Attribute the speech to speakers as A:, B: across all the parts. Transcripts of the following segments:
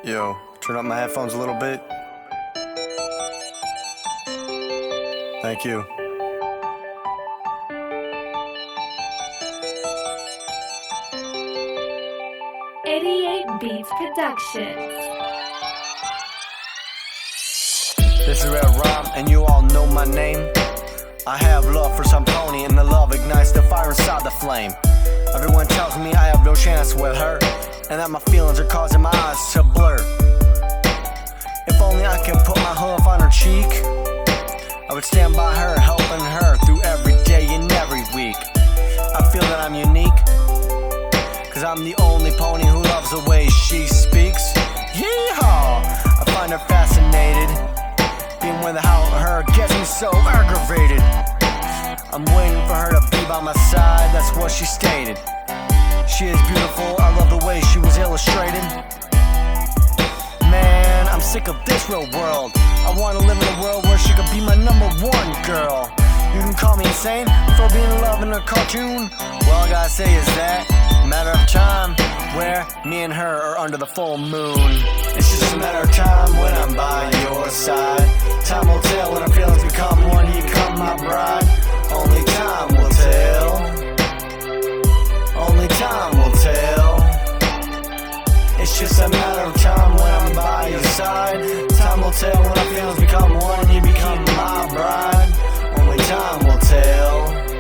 A: Yo, turn up my headphones a little bit. Thank you.
B: Beats Productions.
A: This is Red Rom, and you all know my name. I have love for some pony, and the love ignites the fire inside the flame. Everyone tells me I have no chance with her, and that my feelings are causing my eyes to blur. If only I can put my hoof on her cheek, I would stand by her, helping her through every day and every week. I feel that I'm unique, cause I'm the only pony who loves the way she speaks. Yeehaw! I find her fascinated. Being without her gets me so aggravated. I'm waiting for her to be by my side, that's what she stated. She is beautiful, I love the way she was illustrated. Man, I'm sick of this real world. I wanna live in a world where she could be my #1 girl. You can call me insane for being in love in a cartoon. Well, all I gotta say is that a matter of time where me and her are under the full moon. It's just a matter of time when I'm by your side. Time will tell when our feelings become one, you become my bride. Only time will tell. Only time will tell. It's just a matter of time when I'm by your side. Time will tell when our feelings become one, you become my bride. Only time will tell.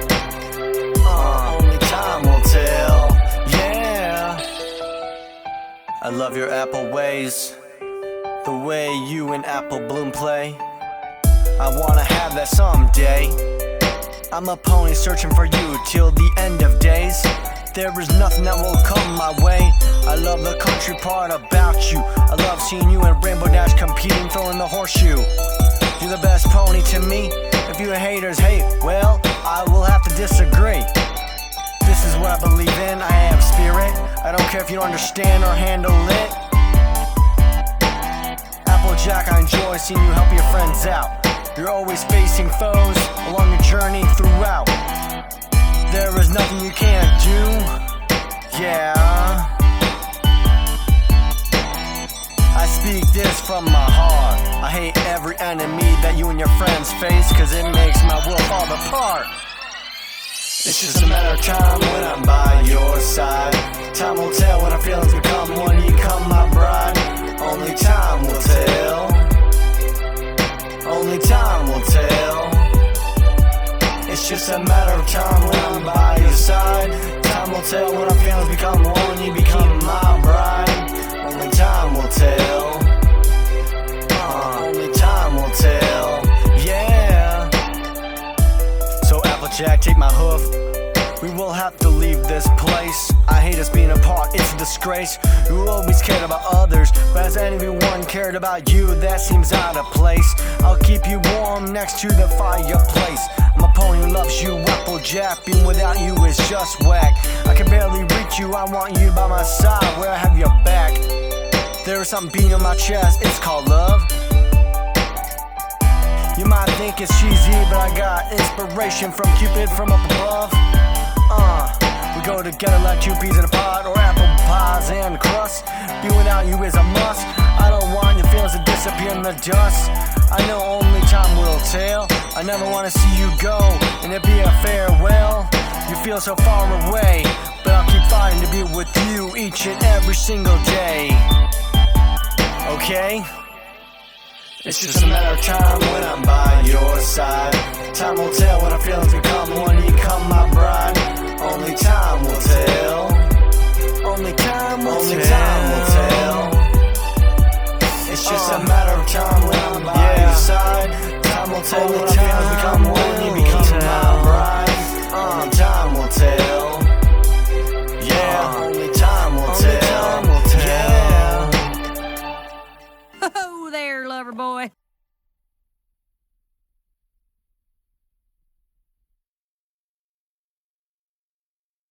A: Only time will tell. Yeah. I love your apple ways, the way you and Apple Bloom play. I wanna have that someday. I'm a pony searching for you till the end of days. There is nothing that will come my way. I love the country part about you. I love seeing you and Rainbow Dash competing, throwing the horseshoe. You're the best pony to me. If you haters hate, well, I will have to disagree. This is what I believe in, I have spirit. I don't care if you don't understand or handle it. Applejack, I enjoy seeing you help your friends out. You're always facing foes along your journey throughout. There is nothing you can't do, yeah. I speak this from my heart. I hate every enemy that you and your friends face, cause it makes my world fall apart. It's just a matter of time when I'm by your side. Time will tell when our feelings become one, you become my bride. Only time will tell. Only time will tell. It's just a matter of time when I'm by your side. Time will tell when our feelings become one, you become my bride. Only time will tell. Only time will tell. Yeah. So Applejack, take my hoof. We will have to leave this place. I hate us being apart, it's a disgrace. You always cared about others, but has anyone cared about you? That seems out of place. I'll keep you warm next to the fireplace. I'm a pony who loves you, Applejack. Being without you is just whack. I can barely reach you, I want you by my side, where I have your back. There is something beating on my chest, it's called love. You might think it's cheesy, but I got inspiration from Cupid from up above. We go together like two peas in a pod, or apple pies and crust. Being without you is a must. I don't want your feelings to disappear in the dust. I know only time will tell. I never want to see you go, and it be a farewell. You feel so far away, but I'll keep fighting to be with you each and every single day. Okay? It's just a matter of time when I'm by your side. Time will tell when our feelings become one, you become my bride. Only time will tell. Only time will tell.